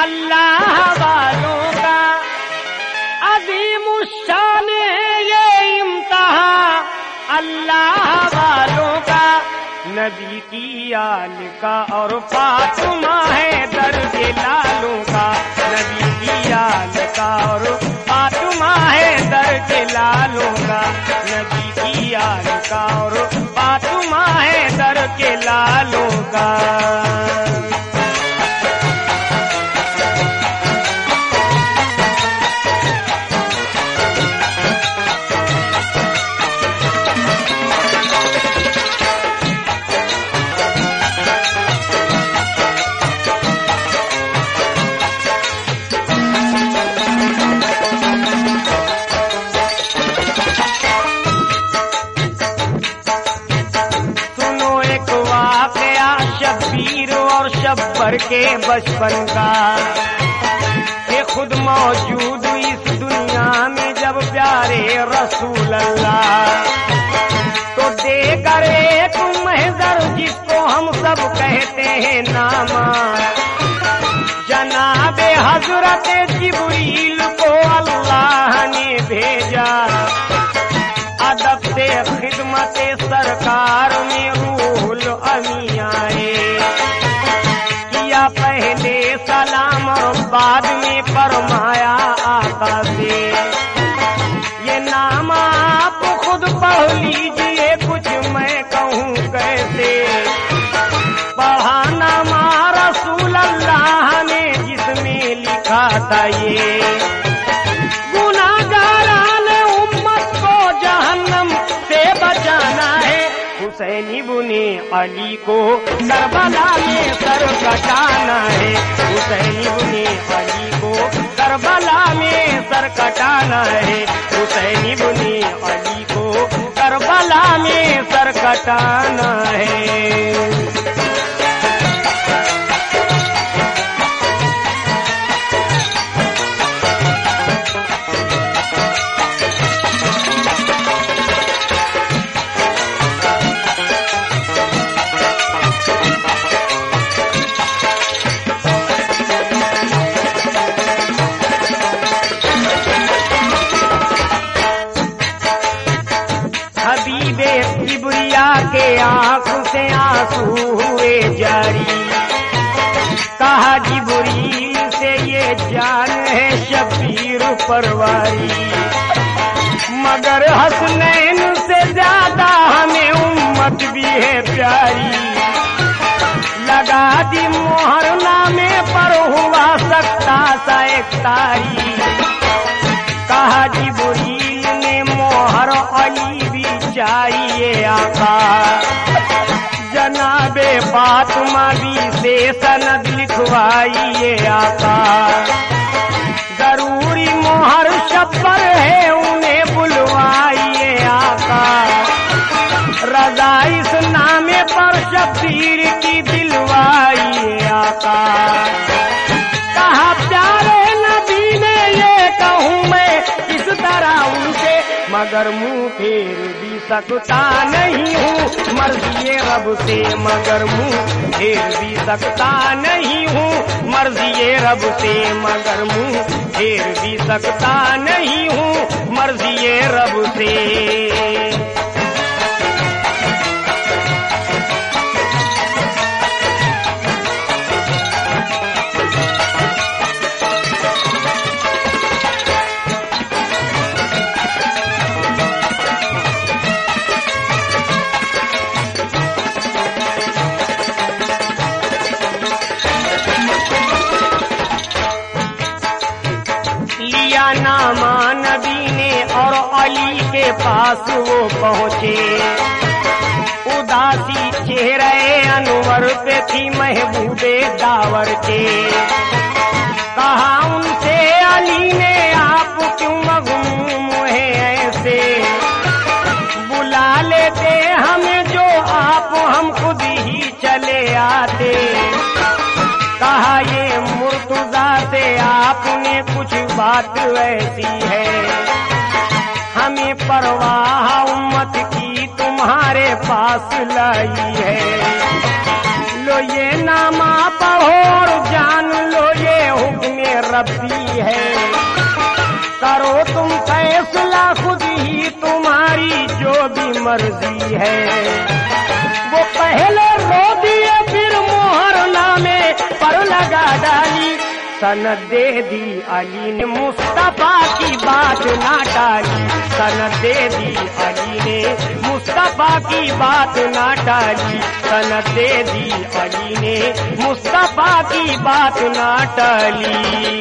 اللہ والوں کا عظیم الشان ہے یہ امتحان اللہ والوں کا نبی کی آل کا اور فاطمہ ہے درد لالوں کا نبی کی آل کا اور فاطمہ ہے درد لالوں کا نبی کی آل کا اور فاطمہ ہے درد لالوں کا شبر کے بچپن کا کہ خود موجود اس دنیا میں جب پیارے رسول اللہ تو دے کر ایک محضر جس کو ہم سب کہتے ہیں نامہ جناب حضرت جبریل کو اللہ نے بھیجا ادب سے خدمت سرکار میں روح الامین آئے پہلے سلام اور بعد میں فرمایا آقا سے یہ نام آپ خود پڑھ لیجئے کچھ میں کہوں کیسے پڑھا نام رسول اللہ نے جس میں لکھا تھا یہ گناہگاران امت کو جہنم سے بچانا ہے حسین ابن علی کو کربلا میں سر کٹانا ہے حسین ابن علی کو کربلا میں سر کٹانا ہے حسین ابن علی کو کربلا میں سر کٹانا ہے کے آنکھ سے آنسو ہوئے جاری کہا جبریل سے یہ جان ہے شبیر پرواری مگر حسنین سے زیادہ ہمیں امت بھی ہے پیاری لگا دی مہر نامے پر ہوا سکتا سا ایک تاریخ کہا جبریل نے مہر علی بھی چاہیے آقا جناب فاطمہ بھی سے سند لکھوائیے آقا ضروری مہر شبر ہے انہیں بلوائیے آقا رضا اس نامے پر شبیر کی دلوائیے آقا کہا پیارے نبی نے یہ کہوں میں اس طرح ان سے مگر منہ پھیر بھی سکتا نہیں ہوں مرضی رب سے مگر منہ پھیر بھی سکتا نہیں ہوں مرضی رب سے مگر منہ پھیر بھی سکتا نہیں ہوں مرضی رب سے نامہ نبی نے اور علی کے پاس وہ پہنچے اداسی چہرے انور پہ تھی محبوب داور کے کہا ان سے علی نے آپ کیوں مغموم ہیں ایسے بلا لیتے ہمیں جو آپ ہم خود ہی چلے آتے کہا یہ مرتضیٰ سے آپ نے کچھ بات ایسی ہے ہمیں پرواہ امت کی تمہارے پاس لائی ہے لو یہ نامہ پڑھو اور جان لو یہ حکم रब्बी है। करो तुम फैसला खुद ही, तुम्हारी जो भी मर्जी है। वो पहले रो दिए फिर मोहर नामे पर लगा डाली, सनद दे दी अली ने मुस्तफा की बात ना टाली, सनद दे दी अली ने मुस्तफा की बात ना टाली, सनद दे दी अली ने मुस्तफा की बात ना टाली।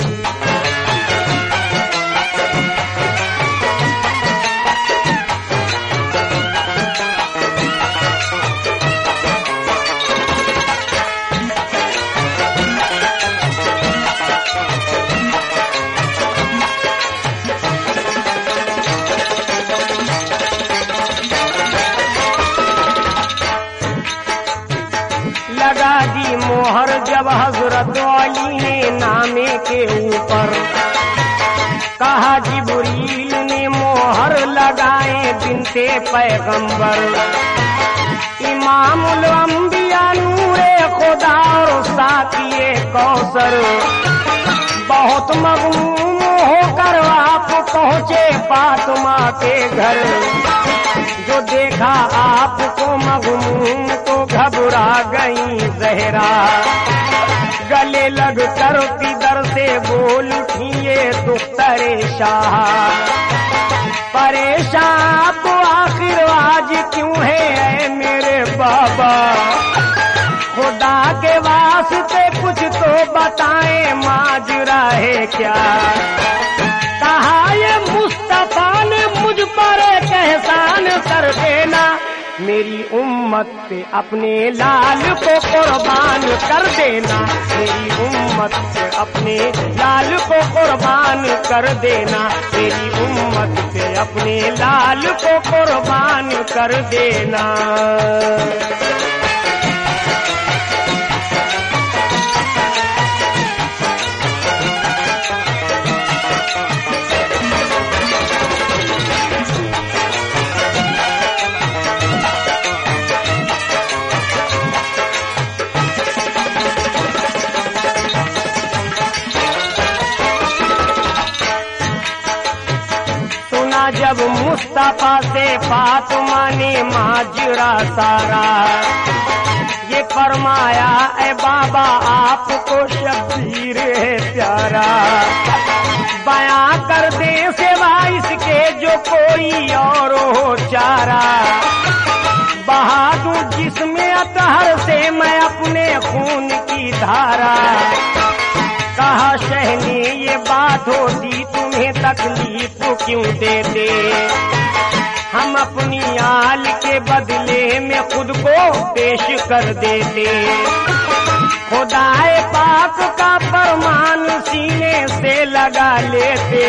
लगा दी मोहर जब हजरत अली ने नामे के ऊपर, कहा जिब्रील ने मोहर लगाए बिनते पैगंबर। इमामुल अंबिया नूरे खुदा और साकिए कौसर, बहुत मगमूम होकर आप पहुँचे फातिमा के घर। जो देखा आपको मगमूम तो घबरा गई जहरा, गले लग कर किधर से बोल उठी ये दुख्तरे शाह। परेशान तो आखिर आज क्यों है ऐ मेरे बाबा, खुदा के वास्ते कुछ तो बताएं माजरा है क्या। कहा ये मुस्तफा ने मुझ पर एक एहसान कर देना, मेरी उम्मत पे अपने लाल को कुर्बान कर देना, मेरी उम्मत पे अपने लाल को कुर्बान कर देना, मेरी उम्मत पे अपने लाल को कुर्बान कर देना। जब मुस्तफा से फातिमा ने माजरा सारा, ये फरमाया ऐ बाबा आपको शब्बीर है प्यारा। बयां कर दे सिवा इसके जो कोई और हो चारा, बहा दूं जिसमें अतहर से मैं अपने खून की धारा। कहा शहने ये बात होती तुम्हें तकलीफ क्यों देते, हम अपनी आल के बदले में खुद को पेश कर देते। खुदाए पाक का फरमान सीने से लगा लेते,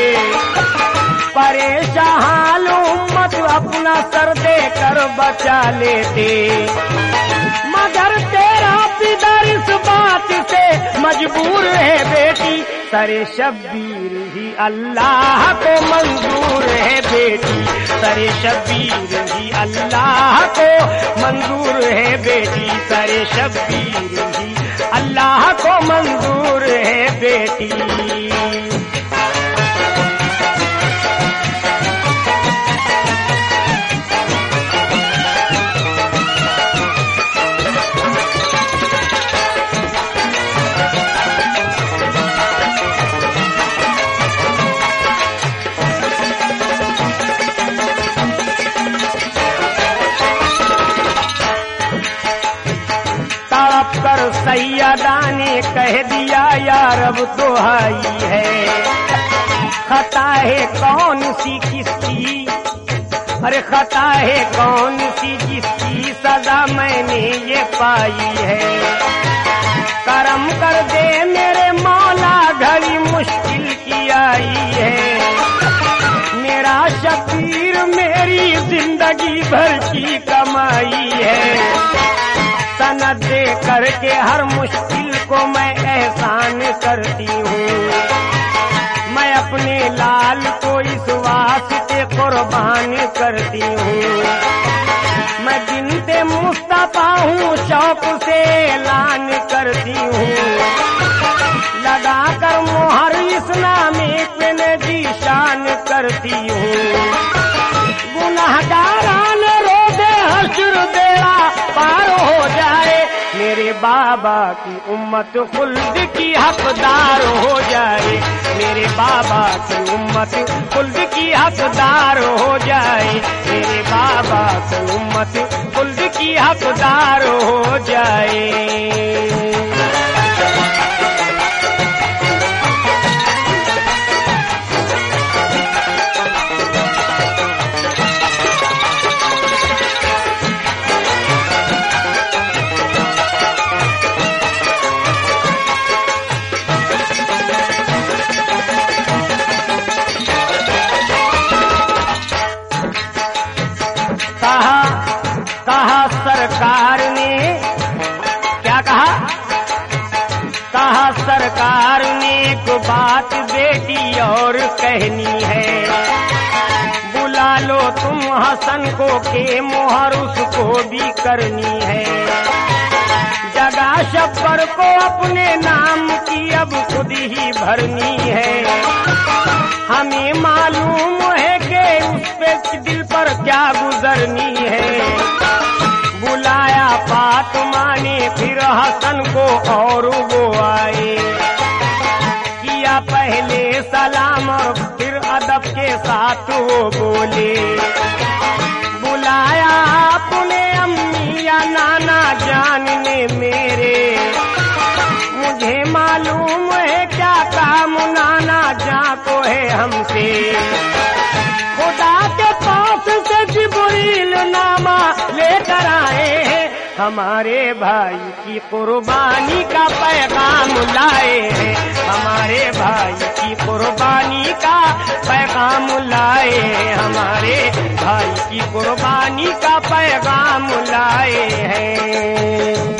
परेशान हाल उम्मत अपना सर दे कर बचा लेते। मगर तेरा पितर इस बात से मजबूर है बेटी, सरे शब्बीर ही अल्लाह को मंजूर है बेटी, सरे शब्बीर ही अल्लाह को मंजूर है बेटी, सरे शब्बीर ही अल्लाह को मंजूर है बेटी। सैयदा ने कह दिया यार अब दुहाई है, खता है कौन सी किसकी, अरे खता है कौन सी जिसकी सजा मैंने ये पाई है। करम कर दे मेरे मौला घड़ी मुश्किल की आई है, मेरा शबीर मेरी जिंदगी भर की कमाई है। सनद दे करके हर मुश्किल को मैं एहसान करती हूँ, मैं अपने लाल को इस वास्ते कुर्बान करती हूँ। मैं बिनते मुस्तफा हूँ शौक से ऐलान करती हूँ, लगा कर मोहर बाबा की उम्मत खुल्द की हकदार हो जाए, मेरे बाबा की उम्मत खुल्द की हकदार हो जाए, मेरे बाबा की उम्मत खुल्द की हकदार हो जाए। कहा सरकार ने, क्या कहा? कहा सरकार ने एक बात बेटी और कहनी है, बुला लो तुम हसन को के मोहर उसको भी करनी है, जगह शब्बर को अपने नाम की अब खुद ही भरनी है, हमें मालूम है कि उस पे दिल पर क्या गुजरनी है, बुलाया फातिमा ने फिर हसन को और वो आए, किया पहले सलाम और फिर अदब के साथ वो बोले, बुलाया आपने अम्मी या नाना जान ने मेरे, मुझे मालूम है क्या काम नाना जा को है हमसे, खुदा के पास से जिब्रील नामा लेकर आए हैं, हमारे भाई की कुर्बानी का पैगाम लाए हैं, हमारे भाई की कुर्बानी का पैगाम लाए हैं, हमारे भाई की कुर्बानी का पैगाम लाए हैं।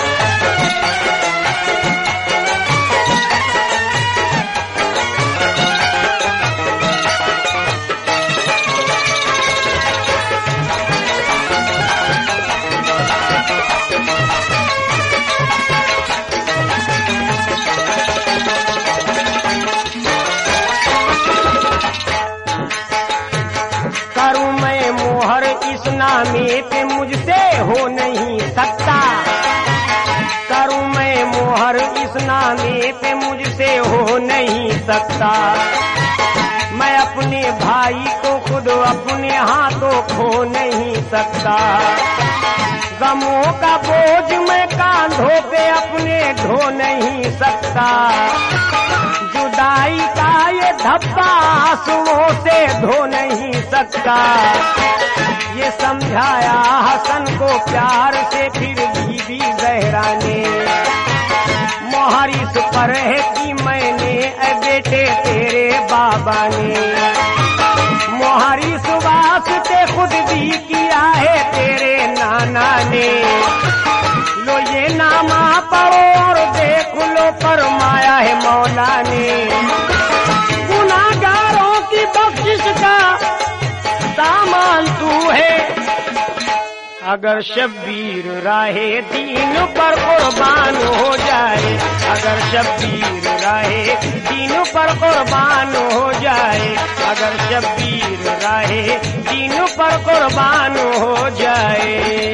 करूं मैं मोहर इस नामे पे मुझसे हो नहीं सकता, करूं मैं मोहर इस नामे पे मुझसे हो नहीं सकता, मैं अपने भाई को खुद अपने हाथों खो नहीं सकता, गमों का बोझ मैं कांधों पे अपने ढो नहीं सकता, जुदाई का ये धब्बा आंसुओं से धो नहीं सकता, ये समझाया हसन को प्यार से फिर बीबी ज़हरा ने, मोहर इस पर है कि मैंने ऐ बेटे तेरे बाबा ने, मोहर इस वास्ते खुद भी किया है तेरे नाना ने, लो ये नामा पढ़ो और देख लो फरमाया है मौला ने, गुनाहगारों की बख्शिश का सामान तू है, अगर शब्बीर राहे दीन पर कुर्बान हो जाए, अगर शब्बीर राहे दीन पर कुर्बान हो जाए, अगर शब्बीर राहे दीन पर कुर्बान हो जाए।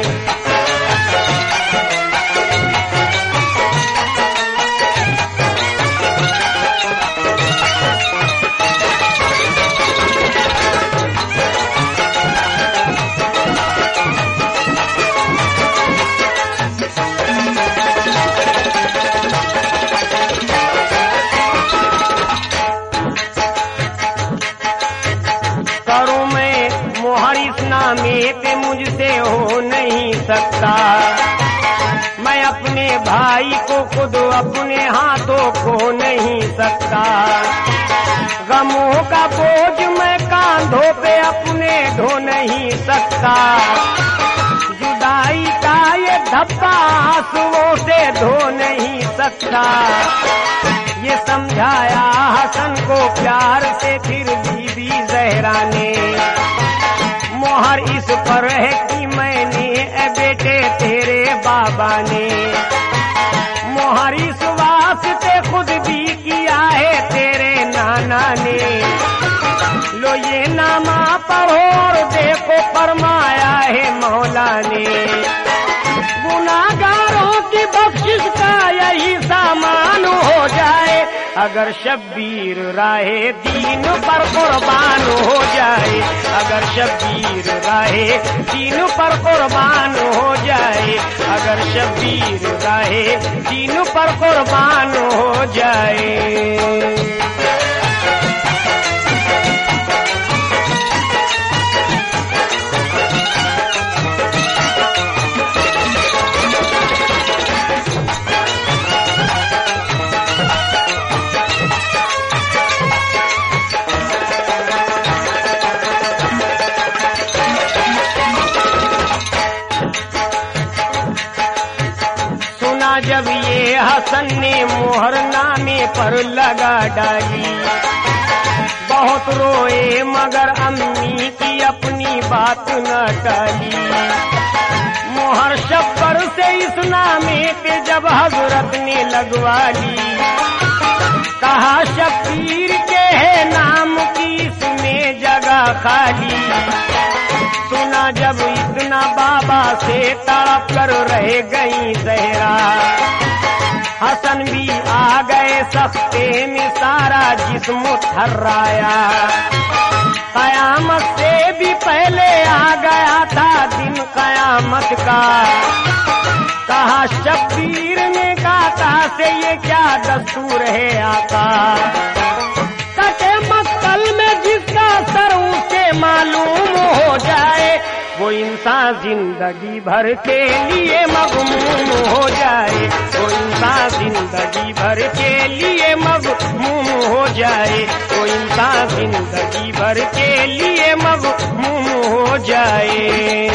करूं मैं मोहर इस नामे पे मुझसे हो नहीं सकता, मैं अपने भाई को खुद अपने हाथों खो नहीं सकता, गमों का बोझ मैं कांधों पे अपने ढो नहीं सकता, जुदाई का ये धब्बा आंसुओं से धो नहीं सकता, ये समझाया हसन को प्यार से फिर बीबी ज़हरा ने, मोहर इस पर है कि मैंने ऐ बेटे तेरे बाबा ने, मोहर इस वास्ते खुद भी किया है तेरे नाना ने, लो ये नामा पढ़ो और देखो फरमाया है मौला ने, गुनाहगारों की اگر شبیر راہ دین پر قربان ہو جائے، اگر شبیر راہ دین پر قربان ہو جائے، اگر شبیر راہ دین پر قربان ہو جائے۔ جب یہ حسن نے مہر نامے پر لگا ڈالی، بہت روئے مگر امی کی اپنی بات نہ ٹالی۔ مہر شبر سے اس نامے پہ جب حضرت نے لگوا لی، کہا شبیر کے ہے نام کی اس میں جگہ خالی۔ سنا جب اتنا بابا سے تڑپ کر رہ گئی زہرا، حسن بھی آ گئے سختے میں سارا جسم تھرایا۔ قیامت سے بھی پہلے آ گیا تھا دن قیامت کا، کہا شبیر نے کہا سے یہ کیا دستور ہے آقا، کٹے مقتل میں جس کا سر اسے معلوم ہو جائے، وہ انسان زندگی بھر کے لیے مغموم ہو جائے، وہ انسان زندگی بھر کے لیے مغموم ہو جائے، وہ انسان زندگی بھر کے لیے مغموم ہو جائے۔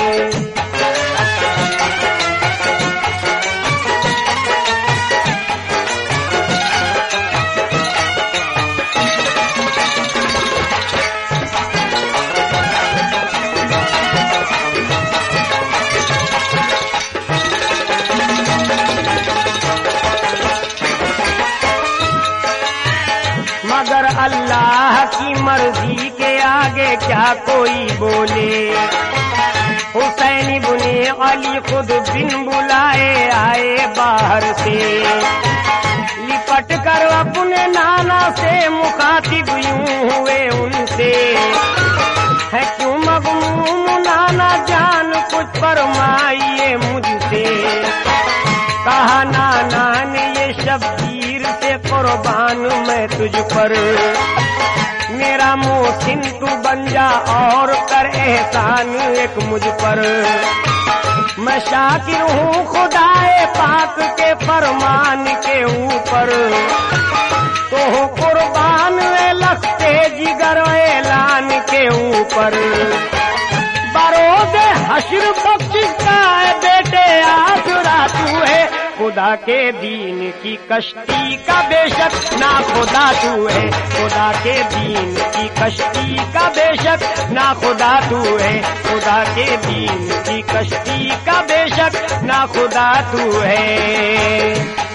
مگر اللہ کی مرضی کے آگے کیا کوئی بولے، حسین ابن علی خود بن بلائے آئے باہر سے، لپٹ کر اپنے نانا سے مخاطب یوں ہوئے ان سے، ہے کیوں مغموم نانا جان کچھ فرمائیے مجھ سے، کہا نانا نے یہ شبیر سے قربان میں تجھ پر، میرا محسن تو بن جا اور کر احسان ایک مجھ پر، میں شاکر ہوں خدائے پاک کے فرمان کے اوپر، تو ہو قربان لگتے جگر اعلان کے اوپر، بروز حشر بخشش کا ہے بیٹے آسرا تو ہے، خدا کے دین کی کشتی کا بے شک نا خدا تو ہے، خدا کے دین کی کشتی کا بے شک نا خدا تو ہے، خدا کے دین کی کشتی کا بے شک نا خدا تو ہے۔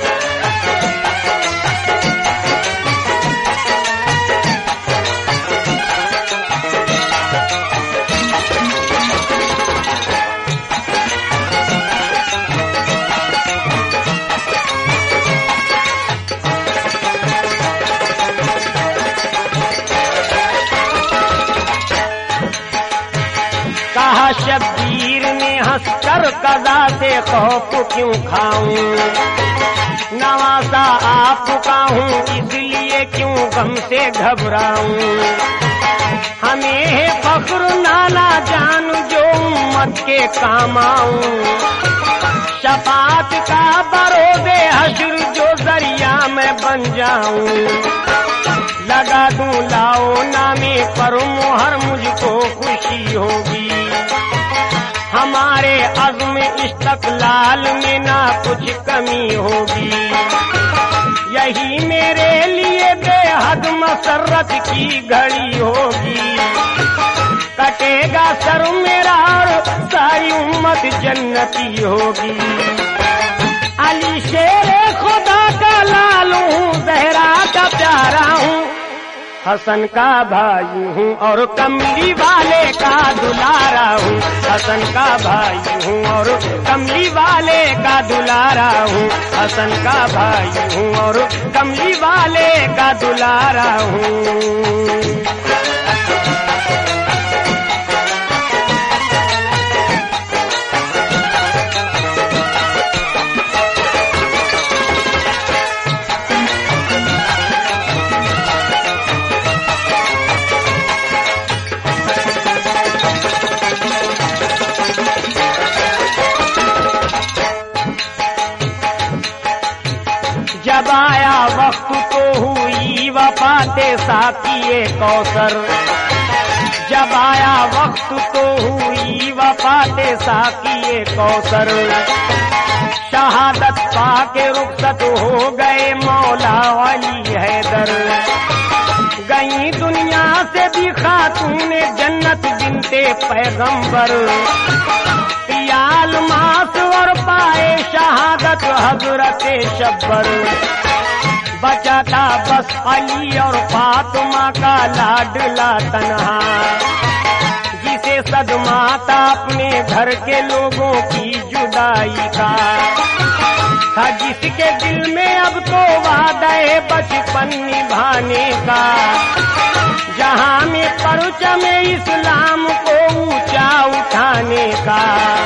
کہا شبیر نے ہنس کر قضا سے خوف کیوں کھاؤں، نوازا آپ کا ہوں اس لیے کیوں غم سے گھبراؤں، ہمیں ہے فخر نانا جان جو امت کے کام آؤں، شفاعت کا بروز حشر جو ذریعہ میں بن جاؤں، لگا دوں لاؤ نامے پر مہر مجھ کو خوشی ہوگی، ہمارے عزم استقلال میں نہ کچھ کمی ہوگی، یہی میرے لیے بے حد مسرت کی گھڑی ہوگی، کٹے گا سر میرا اور ساری امت جنتی ہوگی، علی شیر خدا کا لال ہوں، زہرا کا پیارا ہوں، حسن کا بھائی ہوں اور کملی والے کا دلارا ہوں، حسن کا بھائی ہوں اور کملی والے کا دلارا ہوں، حسن کا بھائی ہوں اور کملی والے کا دلارا ہوں۔ جب آیا وقت تو ہوئی وفات ساقی کوثر، جب آیا وقت تو ہوئی وفات ساقی کوثر، شہادت پا کے رخصت ہو گئے مولا علی حیدر، گئی دنیا سے بھی خاتون جنت بنت پیغمبر، الماس اور پائے شہادت حضرت شبر، بچا تھا بس علی اور فاطمہ کا لاڈلا تنہا، جسے صدمہ تھا اپنے گھر کے لوگوں کی جدائی کا، تھا جس کے دل میں اب تو وعدہ بچپن نبھانے کا، جہاں میں پرچم اسلام کو اونچا اٹھانے کا،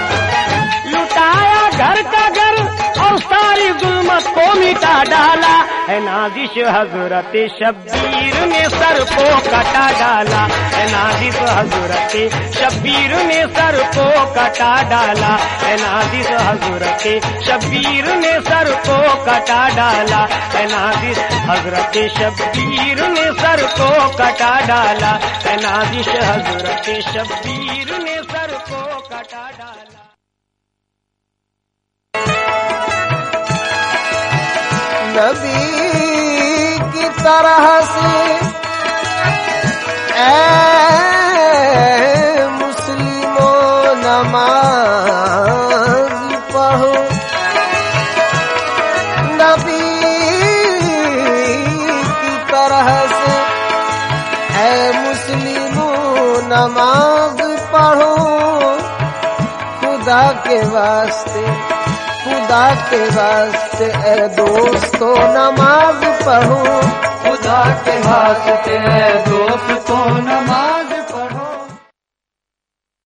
لٹایا گھر کا گھر اور ساری ظلمت کو مٹا ڈالا، ہے نازش حضرت شبیر نے سر کو کٹا ڈالا، ہے نازش حضرت شبیر نے سر کو کٹا ڈالا، ہے نازش حضرت شبیر نے سر کو کٹا ڈالا، ہے نازش حضرت شبیر نے سر کو کٹا ڈالا، ہے نازش حضرت شبیر نے سر کو کٹا ڈالا۔ نبی کی طرح سے اے مسلموں نماز پڑھو، نبی کی طرح سے اے مسلموں نماز پڑھو، خدا کے واسطے خدا کے واسطے اے دوستو نماز پڑھو، خدا کے واسطے اے دوستو